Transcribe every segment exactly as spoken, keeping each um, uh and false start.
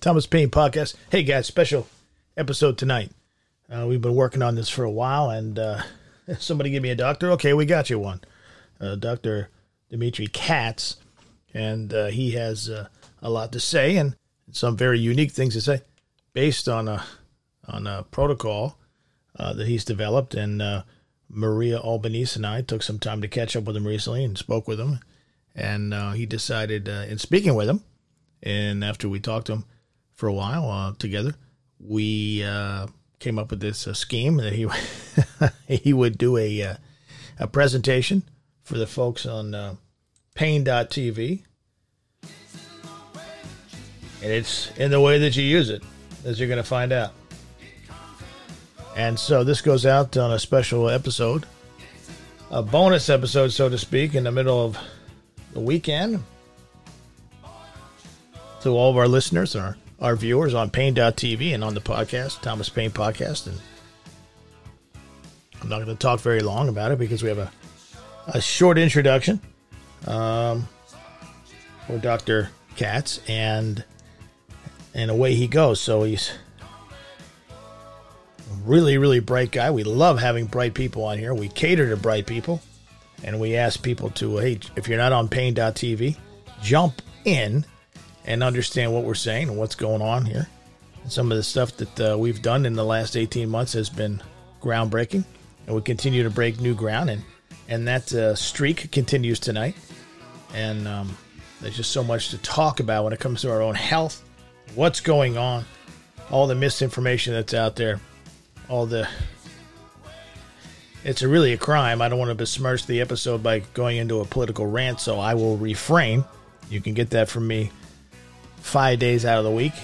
Thomas Paine Podcast. Hey guys, special episode tonight. Uh, we've been working on this for a while, and uh, somebody give me a doctor. Okay, we got you one. Uh, Doctor Dimitri Katz, and uh, he has uh, a lot to say and some very unique things to say based on a on a protocol uh, that he's developed. And uh, Maria Albanese and I took some time to catch up with him recently and spoke with him. And uh, he decided, uh, in speaking with him, and after we talked to him for a while uh, together, we uh, came up with this uh, scheme that he he would do a uh, a presentation for the folks on uh, Paine dot T V. And it's in the way that you use it, as you're going to find out. And so this goes out on a special episode, a bonus episode, so to speak, in the middle of the weekend, to all of our listeners, our, our viewers on Paine dot T V and on the podcast, Thomas Paine Podcast. And I'm not going to talk very long about it because we have a, a short introduction um, for Doctor Katz, and and away he goes. So he's a really, really bright guy. We love having bright people on here. We cater to bright people. And we ask people to, hey, if you're not on Paine dot T V, jump in and understand what we're saying and what's going on here. And some of the stuff that uh, we've done in the last eighteen months has been groundbreaking. And we continue to break new ground. And, and that uh, streak continues tonight. And um, there's just so much to talk about when it comes to our own health, what's going on, all the misinformation that's out there, all the... It's a really a crime. I don't want to besmirch the episode by going into a political rant, so I will refrain. You can get that from me five days out of the week.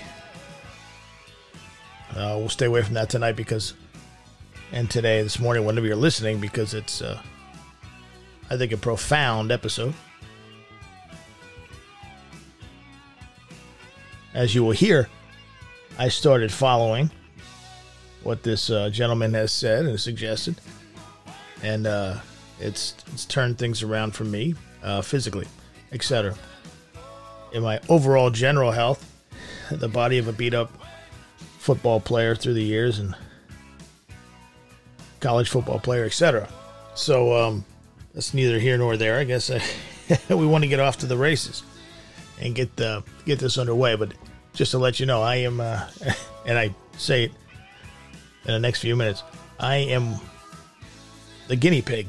Uh, we'll stay away from that tonight because, and today, this morning, whenever you're listening, because it's, uh, I think, a profound episode. As you will hear, I started following what this uh, gentleman has said and suggested. And uh, it's it's turned things around for me, uh, physically, et cetera. In my overall general health, the body of a beat-up football player through the years, and college football player, et cetera. So um, that's neither here nor there. I guess I, we want to get off to the races and get uh, get this underway. But just to let you know, I am, uh, and I say it in the next few minutes, I am the guinea pig.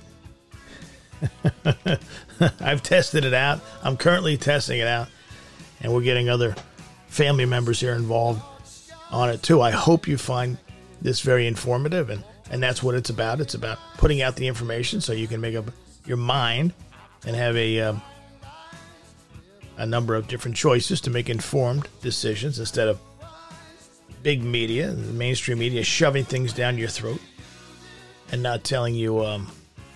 I've tested it out. I'm currently testing it out. And we're getting other family members here involved on it too. I hope you find this very informative. And, and that's what it's about. It's about putting out the information so you can make up your mind and have a, um, a number of different choices to make informed decisions instead of big media, the mainstream media, shoving things down your throat and not telling you um,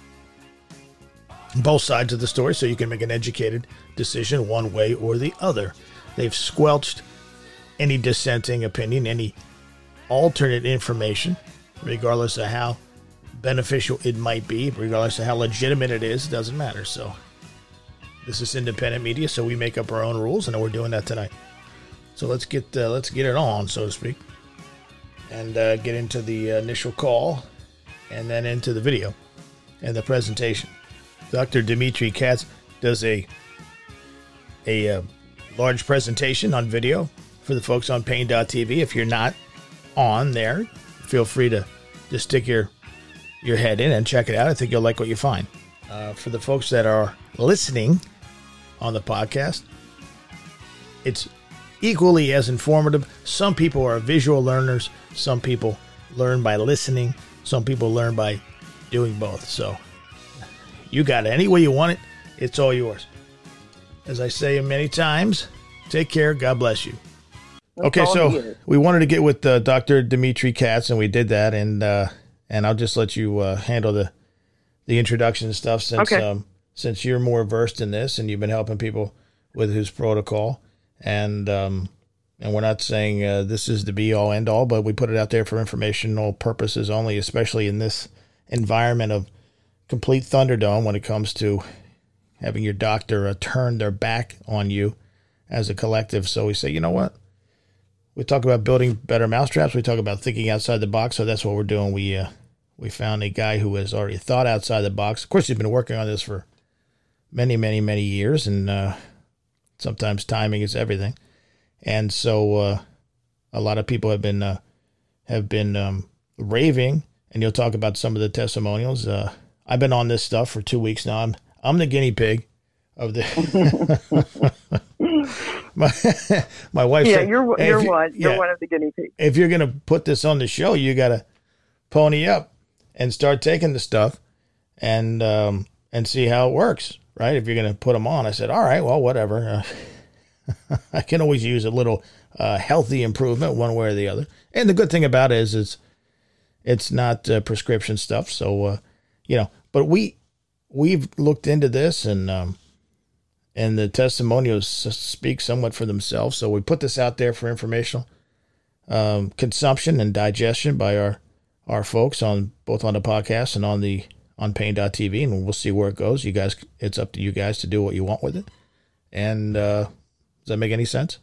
both sides of the story so you can make an educated decision one way or the other. They've squelched any dissenting opinion, any alternate information, regardless of how beneficial it might be, regardless of how legitimate it is. It doesn't matter. So this is independent media, so we make up our own rules, and we're doing that tonight. So let's get uh, let's get it on, so to speak, and uh, get into the initial call. And then into the video and the presentation. Doctor Dimitri Katz does a a uh, large presentation on video for the folks on Paine dot T V. If you're not on there, feel free to just stick your your head in and check it out. I think you'll like what you find. Uh, for the folks that are listening on the podcast, it's equally as informative. Some people are visual learners. Some people learn by listening. Some people learn by doing both. So you got it. Any way you want it, it's all yours. As I say many times, take care. God bless you. Okay, so we wanted to get with uh, Doctor Dimitri Katz, and we did that. And uh, and I'll just let you uh, handle the the introduction and stuff since okay. um, since you're more versed in this and you've been helping people with his protocol. And um, And we're not saying uh, this is the be-all, end-all, but we put it out there for informational purposes only, especially in this environment of complete Thunderdome when it comes to having your doctor uh, turn their back on you as a collective. So we say, you know what? we talk about building better mousetraps. We talk about thinking outside the box. So that's what we're doing. We uh, we found a guy who has already thought outside the box. Of course, he's been working on this for many, many, many years, and uh, sometimes timing is everything. And so uh, a lot of people have been uh, have been um, raving, and you'll talk about some of the testimonials. Uh, I've been on this stuff for two weeks now. I'm I'm the guinea pig of the. my my wife. Yeah, said, you're hey, you're you, one. You're yeah, one of the guinea pigs. If you're gonna put this on the show, you gotta pony up and start taking the stuff and um, and see how it works, right? If you're gonna put them on, I said, all right, well, whatever. Uh, I can always use a little uh, healthy improvement one way or the other. And the good thing about it is, is it's not uh, prescription stuff. So, uh, you know, but we, we've looked into this, and, um, and the testimonials speak somewhat for themselves. So we put this out there for informational um, consumption and digestion by our, our folks on both on the podcast and on the, on pain dot t v, and we'll see where it goes. You guys, it's up to you guys to do what you want with it. And, uh, does that make any sense?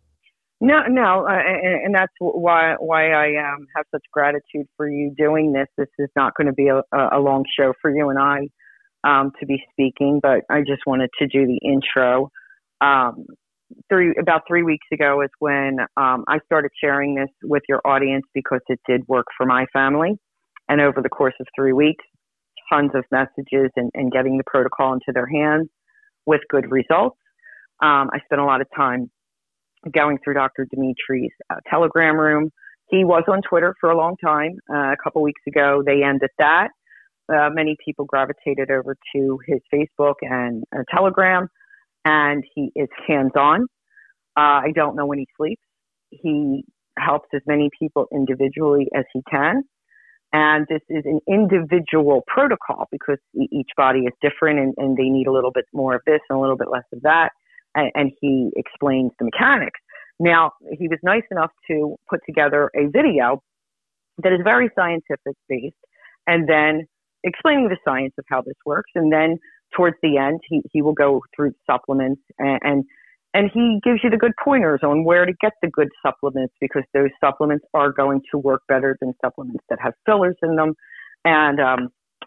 No, no, uh, and, and that's why why I um, have such gratitude for you doing this. This is not going to be a, a long show for you and I um, to be speaking, but I just wanted to do the intro. Um, three about three weeks ago is when um, I started sharing this with your audience because it did work for my family, and over the course of three weeks, tons of messages and, and getting the protocol into their hands with good results. Um, I spent a lot of time going through Doctor Dimitri's uh, Telegram room. He was on Twitter for a long time. Uh, a couple weeks ago, they ended that. Uh, many people gravitated over to his Facebook and uh, Telegram, and he is hands-on. Uh, I don't know when he sleeps. He helps as many people individually as he can. And this is an individual protocol because each body is different, and, and they need a little bit more of this and a little bit less of that. And he explains the mechanics. Now, he was nice enough to put together a video that is very scientific based, and then explaining the science of how this works. And then towards the end, he, he will go through supplements, and, and and he gives you the good pointers on where to get the good supplements, because those supplements are going to work better than supplements that have fillers in them. And um,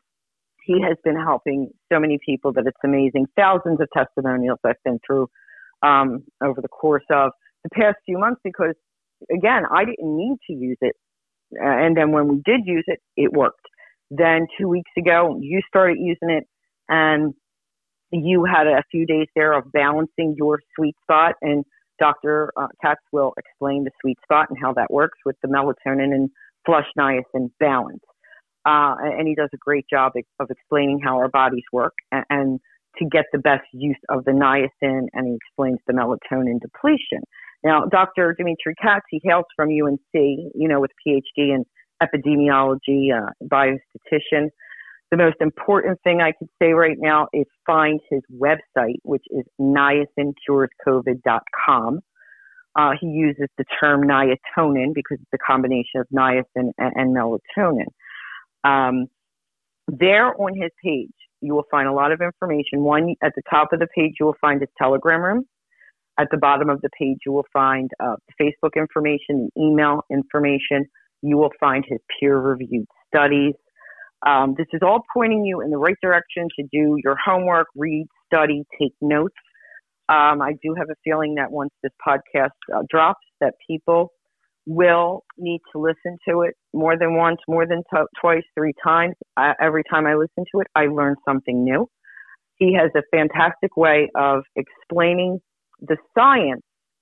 he has been helping so many people that it's amazing. Thousands of testimonials I've been through um, over the course of the past few months because, again, I didn't need to use it. Uh, and then when we did use it, it worked. Then two weeks ago, you started using it, and you had a few days there of balancing your sweet spot. And Doctor Uh, Katz will explain the sweet spot and how that works with the melatonin and flush niacin balance. Uh, and he does a great job of explaining how our bodies work and, and to get the best use of the niacin, and he explains the melatonin depletion. Now, Doctor Dimitri Katz, he hails from U N C, you know, with P H D in epidemiology, uh, biostatistician. The most important thing I could say right now is find his website, which is niacin cures covid dot com. Uh, he uses the term niatonin because it's a combination of niacin and, and melatonin. Um, there on his page, you will find a lot of information. One, at the top of the page, you will find his Telegram room. At the bottom of the page, you will find uh, Facebook information, the email information. You will find his peer-reviewed studies. Um, this is all pointing you in the right direction to do your homework, read, study, take notes. Um, I do have a feeling that once this podcast uh, drops, that people will need to listen to it more than once, more than t- twice, three times. Uh, every time I listen to it, I learn something new. He has a fantastic way of explaining the science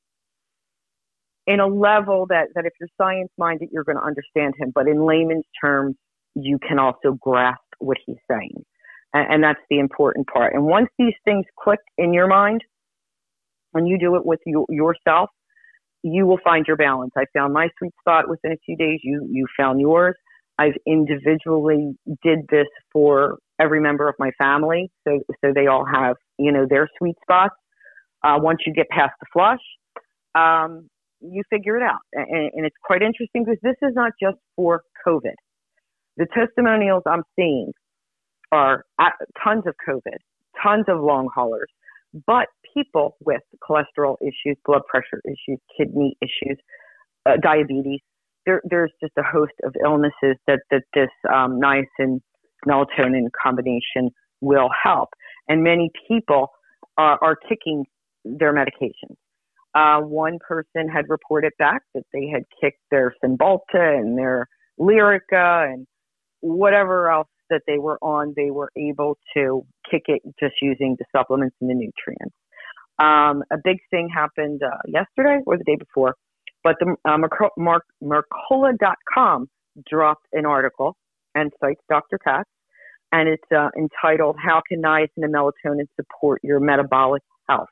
in a level that, that if you're science-minded, you're going to understand him. But in layman's terms, you can also grasp what he's saying. And, and that's the important part. And once these things click in your mind, when you do it with you, yourself, you will find your balance. I found my sweet spot within a few days. You you found yours. I've individually did this for every member of my family, so so they all have, you know, their sweet spots. Uh, once you get past the flush, um, you figure it out, and, and it's quite interesting because this is not just for COVID. The testimonials I'm seeing are at, tons of COVID, tons of long haulers, but people with cholesterol issues, blood pressure issues, kidney issues, uh, diabetes. There, there's just a host of illnesses that, that this um, niacin melatonin combination will help. And many people are, are kicking their medications. Uh, one person had reported back that they had kicked their Cymbalta and their Lyrica and whatever else that they were on. They were able to kick it just using the supplements and the nutrients. Um, a big thing happened uh, yesterday or the day before, but the uh, Mercola dot com dropped an article and cites Doctor Katz, and it's uh, entitled, How Can Niacin and Melatonin Support Your Metabolic Health?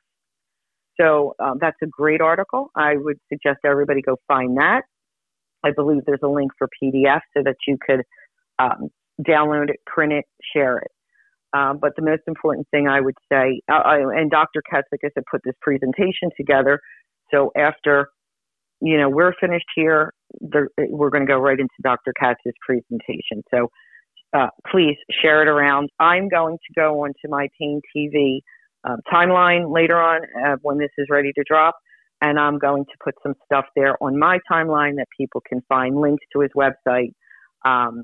So um, that's a great article. I would suggest everybody go find that. I believe there's a link for P D F so that you could um, download it, print it, share it. Um, but the most important thing I would say, uh, I, and Doctor Katz, like I said, put this presentation together. So after, you know, we're finished here, we're going to go right into Doctor Katz's presentation. So uh, please share it around. I'm going to go onto my Pain T V um, timeline later on uh, when this is ready to drop. And I'm going to put some stuff there on my timeline that people can find links to his website um,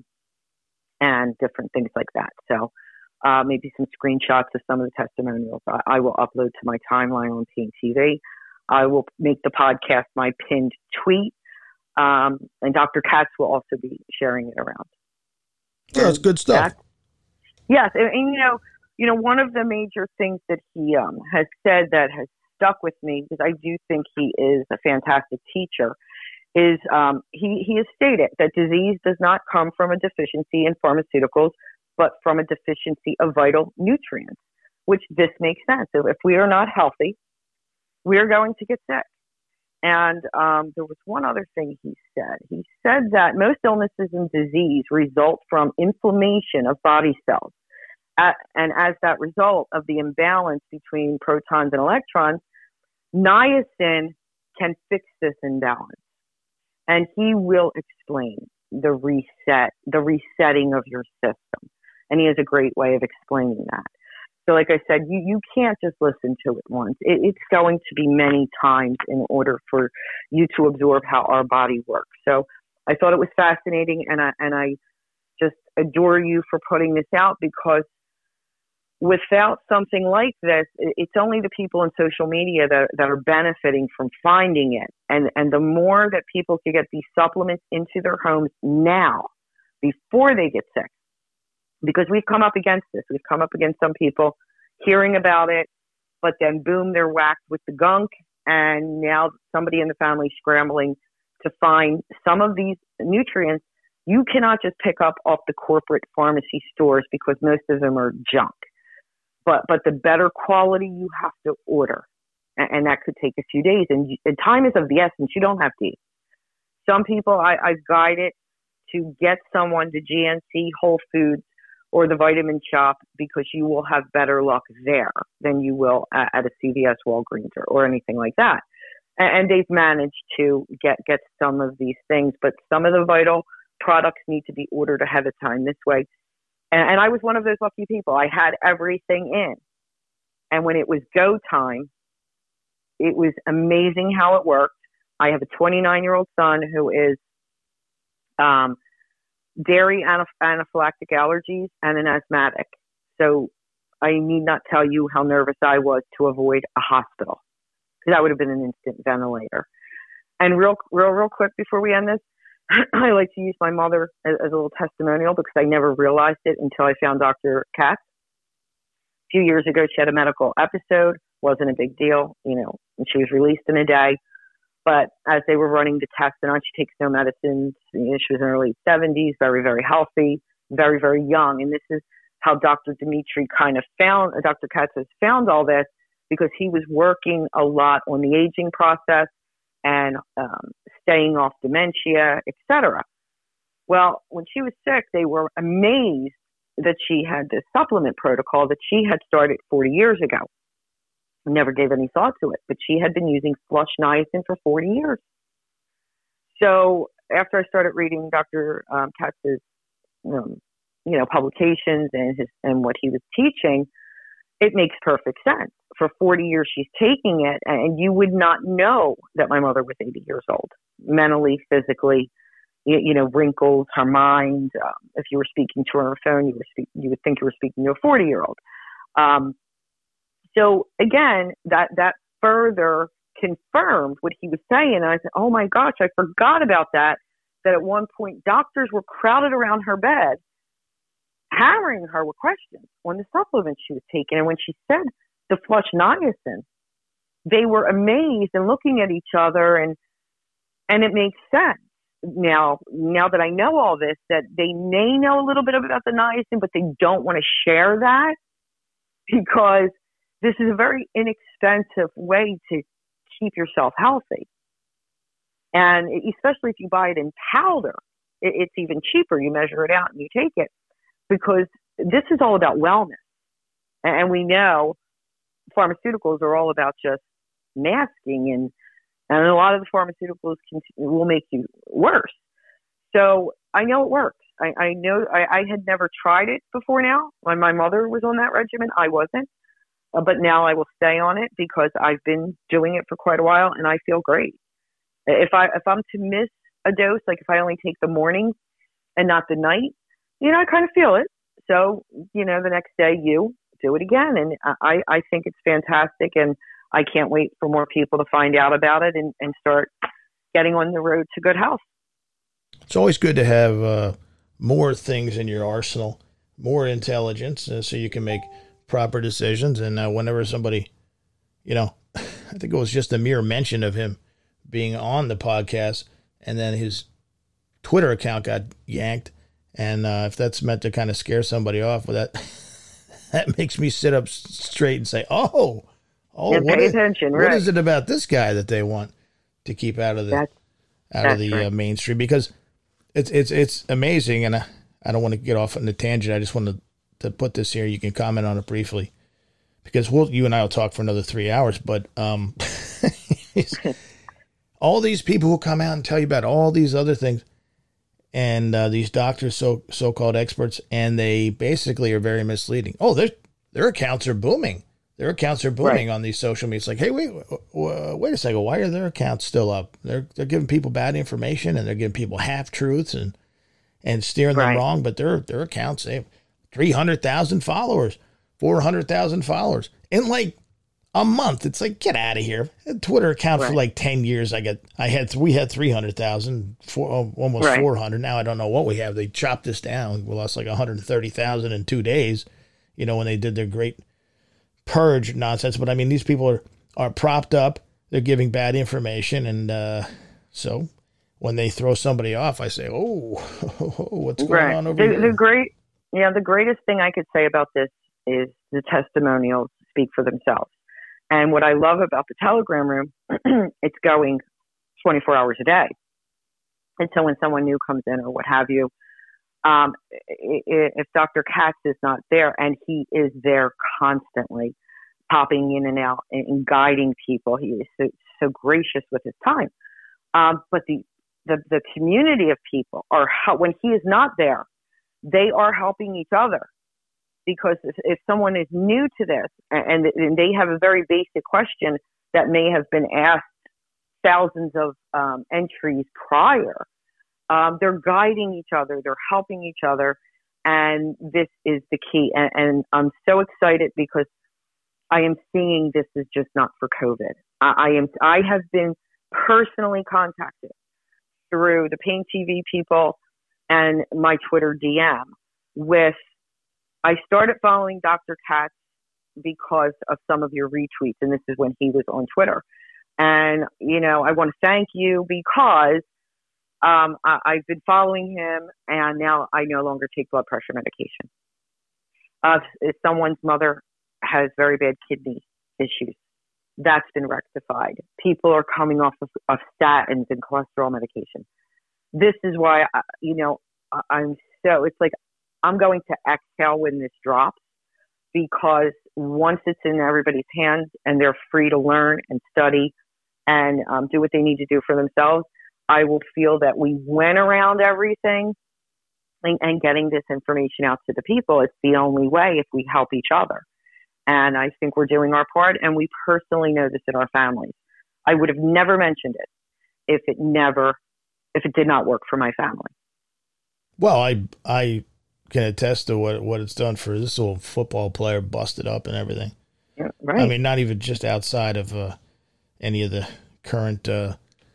and different things like that. So uh, maybe some screenshots of some of the testimonials I, I will upload to my timeline on Pain T V. I will make the podcast my pinned tweet. Um, and Doctor Katz will also be sharing it around. Yeah, that's good stuff. That, yes. And, and, you know, you know, one of the major things that he um, has said that has stuck with me, because I do think he is a fantastic teacher, is um, he, he has stated that disease does not come from a deficiency in pharmaceuticals, but from a deficiency of vital nutrients, which this makes sense. So if we are not healthy, we are going to get sick. And um, there was one other thing he said. He said that most illnesses and disease result from inflammation of body cells. At, and as that result of the imbalance between protons and electrons, niacin can fix this imbalance. And he will explain the reset, the resetting of your system. And he has a great way of explaining that. So like I said, you, you can't just listen to it once. It, it's going to be many times in order for you to absorb how our body works. So I thought it was fascinating, and I, and I just adore you for putting this out, because without something like this, it's only the people in social media that, that are benefiting from finding it. And, and the more that people can get these supplements into their homes now, before they get sick, because we've come up against this. We've come up against some people hearing about it, but then boom, they're whacked with the gunk. And now somebody in the family scrambling to find some of these nutrients you cannot just pick up off the corporate pharmacy stores, because most of them are junk. But but the better quality you have to order. And, and that could take a few days. And, and time is of the essence. You don't have to eat. Some people I, I've guided to get someone to G N C, Whole Foods, or the Vitamin Shop, because you will have better luck there than you will at, at a C V S, Walgreens, or, or anything like that. And, and they've managed to get, get some of these things, but some of the vital products need to be ordered ahead of time this way. And, and I was one of those lucky people. I had everything in. And when it was go time, it was amazing how it worked. I have a twenty-nine-year-old son who is um, dairy anaphylactic allergies and an asthmatic. So I need not tell you how nervous I was to avoid a hospital, because that would have been an instant ventilator. And real, real, real quick before we end this, I like to use my mother as, as a little testimonial, because I never realized it until I found Doctor Katz. A few years ago, she had a medical episode. Wasn't a big deal, you know, and she was released in a day. But as they were running the tests, and she takes no medicines. You know, she was in her early seventies, very, very healthy, very, very young. And this is how Doctor Dimitri kind of found, Doctor Katz has found all this, because he was working a lot on the aging process and um, staying off dementia, et cetera. Well, when she was sick, they were amazed that she had this supplement protocol that she had started forty years ago. Never gave any thought to it, but she had been using flush niacin for forty years. So after I started reading Doctor Um, Katz's, um, you know, publications and his and what he was teaching, it makes perfect sense. For forty years, she's taking it, and you would not know that my mother was eighty years old. mentally, physically, you, you know, wrinkles, her mind. Um, if you were speaking to her on her phone, you were speak, you would think you were speaking to a forty-year-old. Um, so again, that that further confirmed what he was saying. And I said, oh my gosh, I forgot about that. That at one point, doctors were crowded around her bed, hammering her with questions on the supplements she was taking. And when she said the flush niacin, they were amazed and looking at each other, and and it makes sense. Now, now that I know all this, that they may know a little bit about the niacin, but they don't want to share that because this is a very inexpensive way to keep yourself healthy. And especially if you buy it in powder, it, it's even cheaper. You measure it out and you take it, because this is all about wellness. And we know pharmaceuticals are all about just masking, and, and a lot of the pharmaceuticals can, will make you worse. So I know it works. I, I know I, I had never tried it before now. When my mother was on that regimen, I wasn't. Uh, but now I will stay on it because I've been doing it for quite a while and I feel great. If I if I'm to miss a dose, like if I only take the morning and not the night, you know, I kind of feel it. So, you know, the next day you do it again. And I, I think it's fantastic. And I can't wait for more people to find out about it and, and start getting on the road to good health. It's always good to have uh, more things in your arsenal, more intelligence, uh, so you can make proper decisions. And uh, whenever somebody, you know, I think it was just a mere mention of him being on the podcast, and then his Twitter account got yanked. And uh, if that's meant to kind of scare somebody off, well, that that makes me sit up straight and say, oh, oh, and what, pay is, attention, what right. is it about this guy that they want to keep out of the that's, out that's of the right. uh, mainstream? Because it's it's it's amazing, and I, I don't want to get off on the tangent. I just want to, to put this here. You can comment on it briefly, because we'll you and I will talk for another three hours. But um, all these people who come out and tell you about all these other things, and uh, these doctors, so so-called experts, and they basically are very misleading. Oh, their their accounts are booming. Their accounts are booming right. on these social media. It's like, hey, wait, wait a second. Why are their accounts still up? They're they're giving people bad information, and they're giving people half truths and and steering right. them wrong. But their their accounts, they have three hundred thousand followers, four hundred thousand followers in like a month. It's like, get out of here. A Twitter account right. for like ten years. I get I had we had three hundred thousand, almost right. four hundred. Now I don't know what we have. They chopped this down. We lost like one hundred thirty thousand in two days. You know, when they did their great purge nonsense. But I mean, these people are, are propped up. They're giving bad information. And uh, so when they throw somebody off, I say, oh, what's going right. on over the, here? The great, yeah, the greatest thing I could say about this is the testimonials speak for themselves. And what I love about the Telegram room, it's going twenty-four hours a day. And so when someone new comes in or what have you, Um, if Doctor Katz is not there, and he is there constantly, popping in and out and guiding people, he is so, so gracious with his time. Um, but the, the the community of people are, when he is not there, they are helping each other. Because if, if someone is new to this and, and they have a very basic question that may have been asked thousands of um, entries prior, Um, they're guiding each other. They're helping each other. And this is the key. And, and I'm so excited because I am seeing this is just not for COVID. I, I am. I have been personally contacted through the Pain T V people and my Twitter D M with, I started following Doctor Katz because of some of your retweets. And this is when he was on Twitter. And, you know, I want to thank you because Um, I, I've been following him, and now I no longer take blood pressure medication. Uh, if someone's mother has very bad kidney issues, that's been rectified. People are coming off of, of statins and cholesterol medication. This is why, I, you know, I, I'm so, it's like I'm going to exhale when this drops, because once it's in everybody's hands and they're free to learn and study and um, do what they need to do for themselves, I will feel that we went around everything and, and getting this information out to the people. It's the only way if we help each other. And I think we're doing our part, and we personally know this in our families. I would have never mentioned it if it never, if it did not work for my family. Well, I I can attest to what what it's done for this old football player, busted up and everything. Yeah, right. I mean, not even just outside of uh, any of the current uh,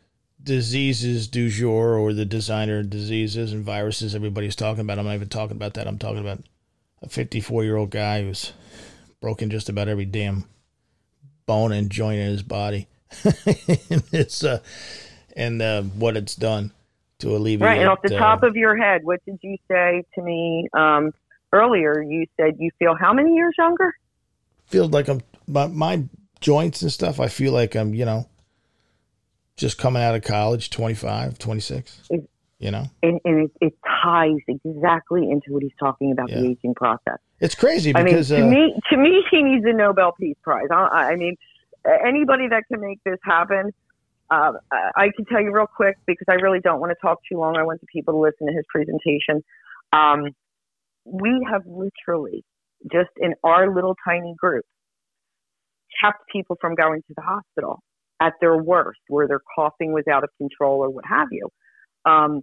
diseases du jour or the designer diseases and viruses everybody's talking about. I'm not even talking about that. I'm talking about a fifty-four-year-old guy who's broken just about every damn bone and joint in his body. and it's uh, and uh, what it's done to alleviate. Right, and off the uh, top of your head, what did you say to me um, earlier? You said you feel how many years younger? Feel like I'm my, my joints and stuff. I feel like I'm, you know, just coming out of college, twenty-five, twenty-six, it, you know, and, and it, it ties exactly into what he's talking about, yeah. the aging process. It's crazy because I mean, to uh, me, to me, he needs a Nobel Peace Prize. I, I mean, anybody that can make this happen. Uh, I can tell you real quick because I really don't want to talk too long. I want the people to listen to his presentation. Um, we have literally just in our little tiny group kept people from going to the hospital at their worst, where their coughing was out of control or what have you, um,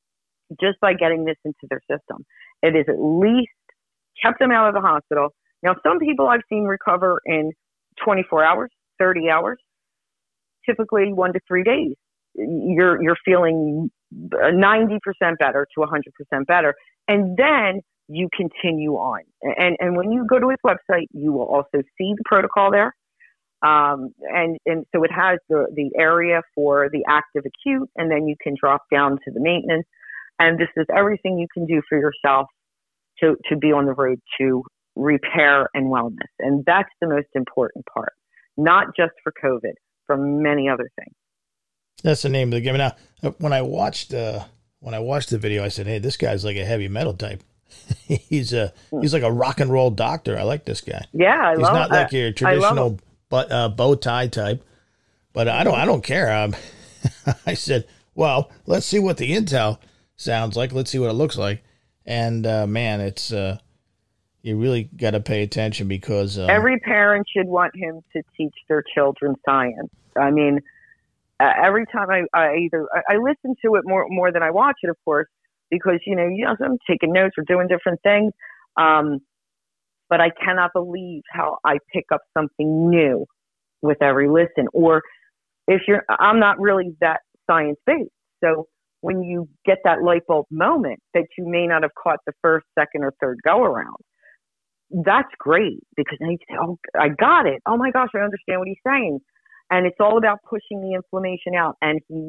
just by getting this into their system. It has at least kept them out of the hospital. Now, some people I've seen recover in twenty-four hours, thirty hours. Typically one to three days, you're you're feeling ninety percent better to one hundred percent better. And then you continue on. And and when you go to his website, you will also see the protocol there. Um, and, and so it has the, the area for the active acute, and then you can drop down to the maintenance. And this is everything you can do for yourself to, to be on the road to repair and wellness. And that's the most important part, not just for COVID, for many other things. That's the name of the game. Now, when I watched uh, when I watched the video, I said, "Hey, this guy's like a heavy metal type. he's a he's like a rock and roll doctor. I like this guy. Yeah, I he's love. not like uh, your traditional but uh, bow tie type. But I don't I don't care. Um, I said, well, let's see what the intel sounds like. Let's see what it looks like. And uh, man, it's uh, you really got to pay attention because um, every parent should want him to teach their children science. I mean, uh, every time I, I either I, I listen to it more more than I watch it, of course, because you know, you know I'm taking notes or doing different things. Um, but I cannot believe how I pick up something new with every listen. Or if you're, I'm not really that science based, so when you get that light bulb moment that you may not have caught the first, second, or third go around, that's great because then you say, oh, I got it. Oh my gosh, I understand what he's saying. And it's all about pushing the inflammation out. And he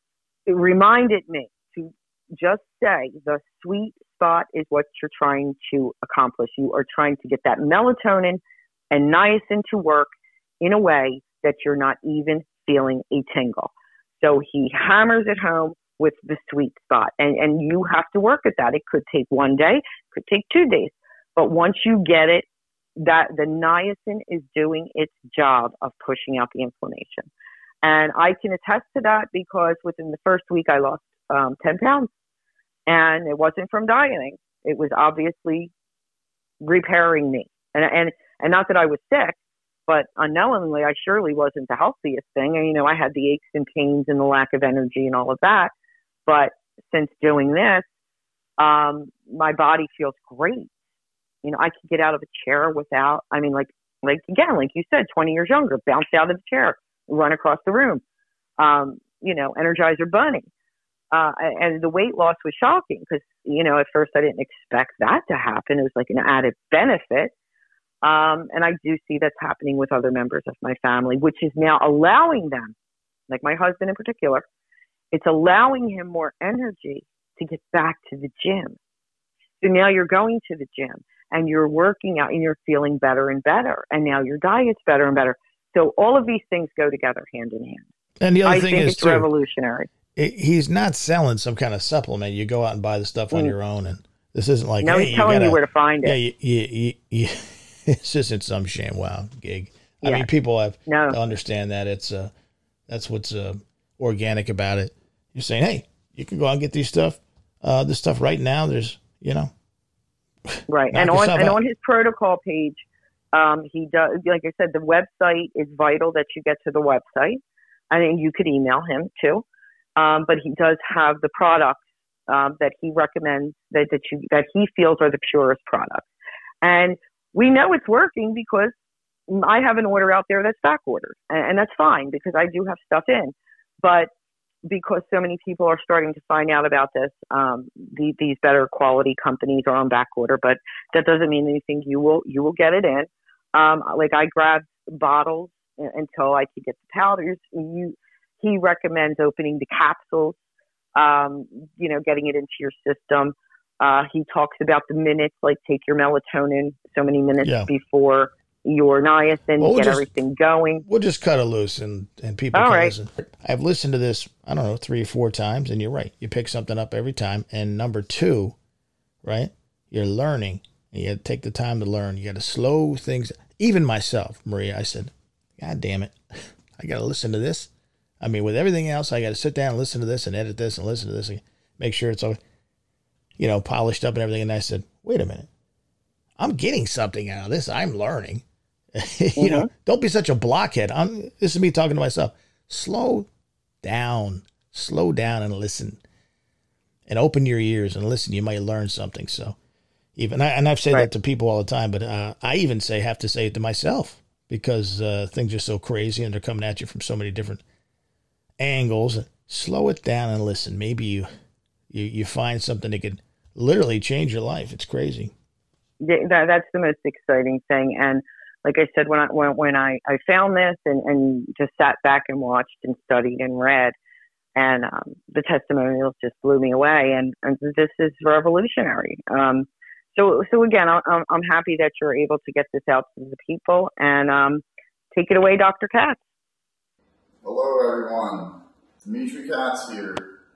it reminded me to just say the sweet spot is what you're trying to accomplish. You are trying to get that melatonin and niacin to work in a way that you're not even feeling a tingle. So he hammers it home with the sweet spot. And, and you have to work at that. It could take one day, it could take two days. But once you get it, that the niacin is doing its job of pushing out the inflammation. And I can attest to that because within the first week I lost um, ten pounds. And it wasn't from dieting. It was obviously repairing me. And, and, and not that I was sick, but unknowingly I surely wasn't the healthiest thing. And, you know, I had the aches and pains and the lack of energy and all of that. But since doing this, um, my body feels great. You know, I could get out of a chair without, I mean, like, like again, like you said, twenty years younger, bounce out of the chair, run across the room, um, you know, Energizer Bunny. Uh, and the weight loss was shocking because, you know, at first I didn't expect that to happen. It was like an added benefit. Um, and I do see that's happening with other members of my family, which is now allowing them, like my husband in particular, it's allowing him more energy to get back to the gym. So now you're going to the gym and you're working out and you're feeling better and better. And now your diet's better and better. So all of these things go together hand in hand. And the other I thing think is it's too, revolutionary. It, he's not selling some kind of supplement. You go out and buy the stuff on mm. your own. And this isn't like, no, hey, he's telling you, gotta, you where to find it. Yeah, you, you, you, you, it's just in some sham wow gig. I yeah. mean, people have no. to understand that it's uh, that's what's uh, organic about it. You're saying, hey, you can go out and get these stuff, uh, this stuff right now. There's, you know, right. And on and out. on his protocol page, um, he does, like I said, the website is vital that you get to the website. I think you could email him too. um, but he does have the products um, that he recommends that that you that he feels are the purest products. And we know it's working because I have an order out there that's back ordered, and, and that's fine because I do have stuff in. But because so many people are starting to find out about this, um, the, these better quality companies are on back order, but that doesn't mean anything. You will you will get it in. Um, like I grabbed bottles until I could get the powders. You, he recommends opening the capsules, um, you know, getting it into your system. Uh, he talks about the minutes, like take your melatonin so many minutes yeah. before your niacin, well, we'll get just, everything going. We'll just cut it loose and, and people All can right. listen. I've listened to this, I don't know, three or four times, and you're right. You pick something up every time. And number two, right, you're learning. You got to take the time to learn. You got to slow things. Even myself, Maria, I said, God damn it. I got to listen to this. I mean, with everything else, I got to sit down and listen to this and edit this and listen to this and make sure it's all, you know, polished up and everything. And I said, wait a minute. I'm getting something out of this. I'm learning. you mm-hmm. know, don't be such a blockhead. I'm, this is me talking to myself. Slow down. Slow down and listen. And open your ears and listen. You might learn something. So even, I, and I've said right. that to people all the time, but uh, I even say, have to say it to myself because uh, things are so crazy and they're coming at you from so many different angles. Slow it down and listen. Maybe you, you, you find something that could literally change your life. It's crazy. Yeah, that, that's the most exciting thing. And like I said, when I when, when I, I found this and, and just sat back and watched and studied and read, and um, the testimonials just blew me away. And, and this is revolutionary. Um, so so again, I'm I'm happy that you're able to get this out to the people. And um, take it away, Doctor Katz. Hello, everyone. Dimitri Katz here.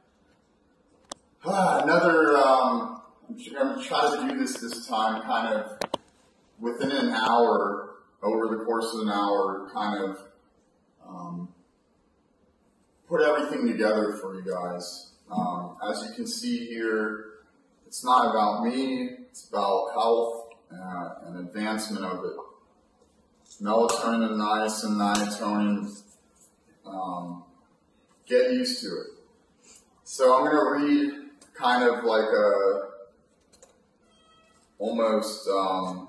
Ah, another. Um, I'm trying to do this this time, kind of within an hour. Over the course of an hour, kind of um, put everything together for you guys. Um, as you can see here, it's not about me, it's about health uh, and advancement of it. Melatonin, niacin, niacin, um, get used to it. So I'm going to read kind of like a, almost, um,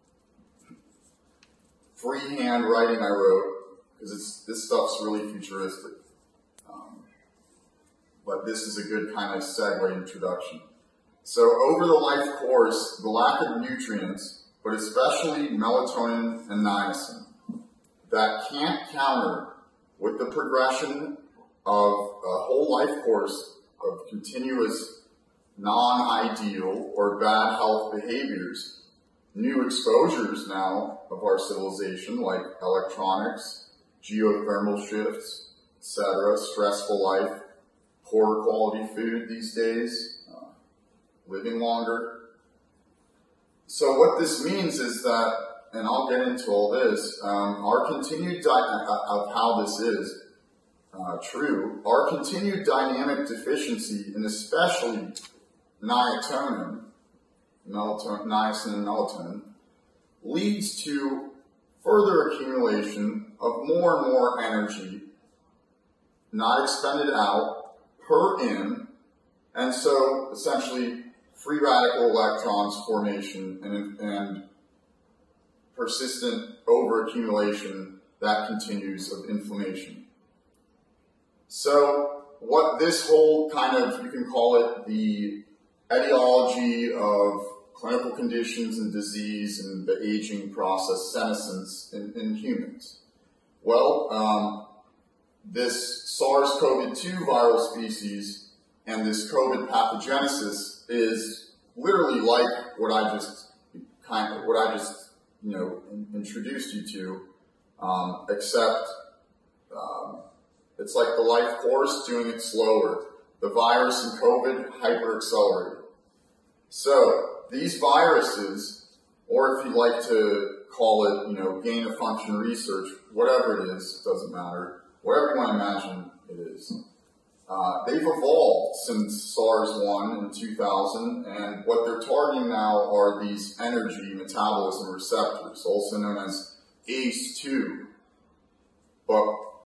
freehand writing I wrote, because it's this stuff's really futuristic. Um, but this is a good kind of segue introduction. So over the life course, the lack of nutrients, but especially melatonin and niacin, that can't counter with the progression of a whole life course of continuous non-ideal or bad health behaviors, new exposures now of our civilization, like electronics, geothermal shifts, et cetera, stressful life, poor quality food these days, uh, living longer. So what this means is that, and I'll get into all this, um, our continued, di- of how this is uh, true, our continued dynamic deficiency in especially niacin, melatonin, niacin and melatonin, leads to further accumulation of more and more energy not expended out per in, and so essentially free radical electrons formation and, and persistent overaccumulation that continues of inflammation. So what this whole kind of, you can call it the etiology of clinical conditions and disease and the aging process, senescence in, in humans. Well, um, this SARS-C o V two viral species and this COVID pathogenesis is literally like what I just kind of, what I just, you know, introduced you to, um, except um, it's like the life course doing it slower. The virus and COVID hyper-accelerated. So these viruses, or if you like to call it, you know, gain-of-function research, whatever it is, it doesn't matter. Whatever you want to imagine it is. Uh, they've evolved since SARS one in two thousand, and what they're targeting now are these energy metabolism receptors, also known as A C E two. But